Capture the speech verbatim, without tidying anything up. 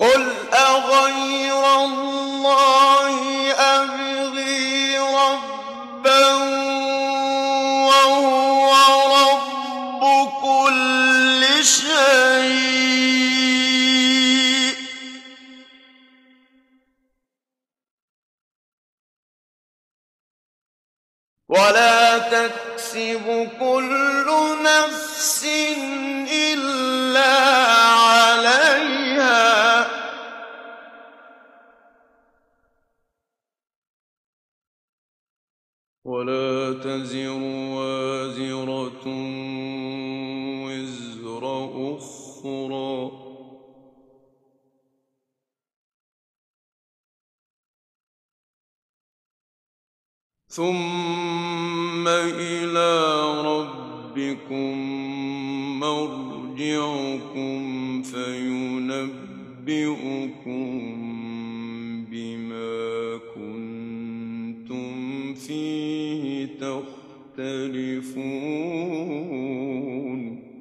قُلْ أَغَيْرَ اللَّهِ أَبْغِي رَبًّا وَهُوَ رَبُّ كُلِّ شَيْءٍ ۚ وَلَا تَكْسِبُ كُلُّ نَفْسٍ إِلَّا عَلَيْهَا ۚ وَلَا تَزِرُ وَازِرَةٌ وِزْرَ أُخْرَىٰ ۚ ثُمَّ إِلَىٰ رَبِّكُم مَّرْجِعُكُمْ فَيُنَبِّئُكُم بِمَا كُنتُمْ فِيهِ تَخْتَلِفُونَ